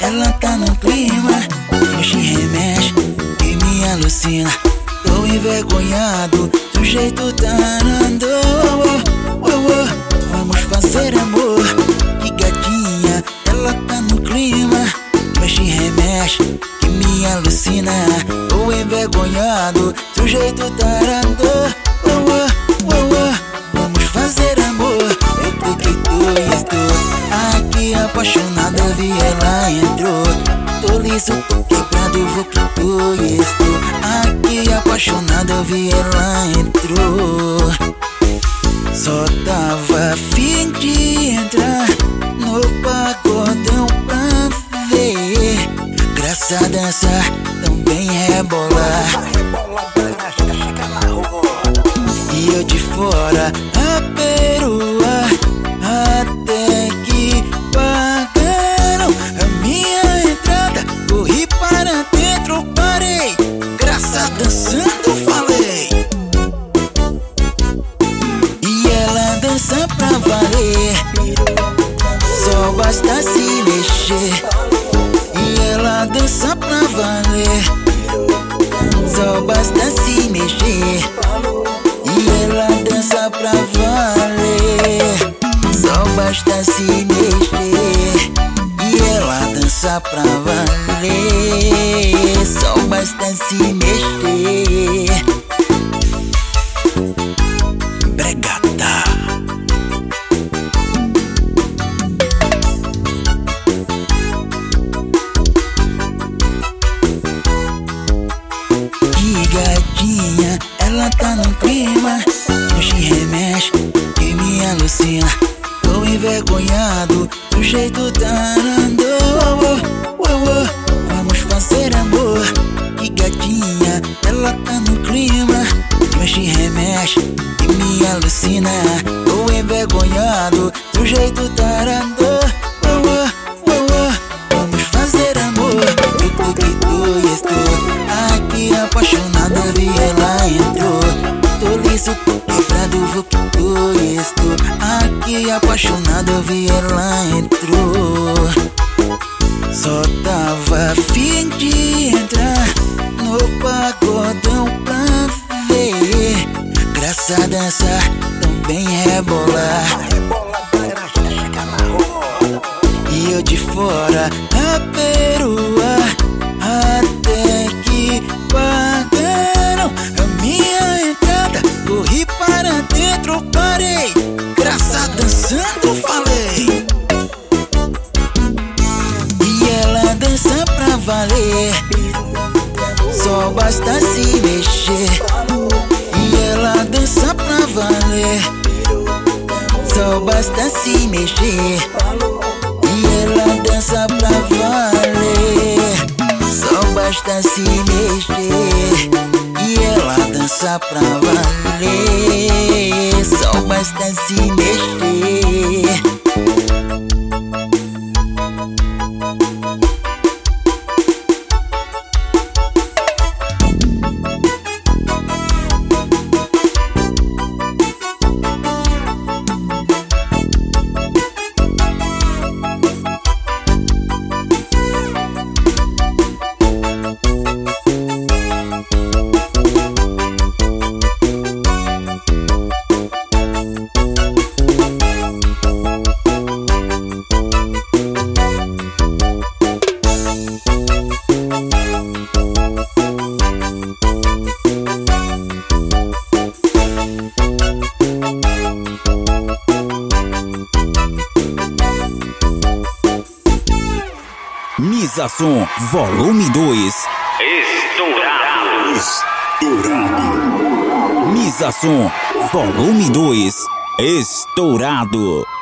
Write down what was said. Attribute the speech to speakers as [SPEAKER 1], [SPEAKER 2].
[SPEAKER 1] ela tá no clima, mexe e remexe e me alucina. Tô envergonhado do jeito tarando. Vamos fazer amor, que gatinha, ela tá no clima, mexe e remexe que me alucina. Tô envergonhado do jeito tarando. Vamos fazer amor, eu tô que tô, estou aqui apaixonado, eu vi ela entrou. Tô liso, tô quebrado, vou que tô, estou aqui apaixonado, eu vi ela entrou. Só tava a fim de entrar no pagodão pra ver graça dançar, também rebolar. E eu de fora a perua, até que pagaram a minha entrada. Corri para dentro, parei, graça dançando, falei. E ela dança pra valer, só basta se mexer. E ela dança pra valer, só basta se mexer. E ela dança pra valer, só basta se mexer. E ela dança pra valer, só basta se mexer. Bregata. Que gatinha, ela tá no clima, mexe e remexe que me alucina. Tô envergonhado do jeito tarando. Vamos fazer amor, que gatinha, ela tá no clima, mexe e remexe que me alucina. Tô envergonhado do jeito tarando. Vamos fazer amor, eu tô que tô, estou aqui apaixonado, vi ela entrou. Tô liso, tô quebrado, vou que tô, estou aqui apaixonado, vi ela entrou. Só tava a fim de entrar no pagodão pra ver graça dançar, também rebolar. E eu de fora a perua, até que pagaram a minha entrada. Corri para dentro, parei, graça dançando, falei. E ela dança pra valer, só basta se mexer. E ela dança pra valer, só basta se mexer. E ela dança pra valer, só basta se mexer. E ela dança pra valer, só basta se mexer.
[SPEAKER 2] Misason Volume 2.
[SPEAKER 3] Estourado.
[SPEAKER 2] Misason Volume 2. Estourado.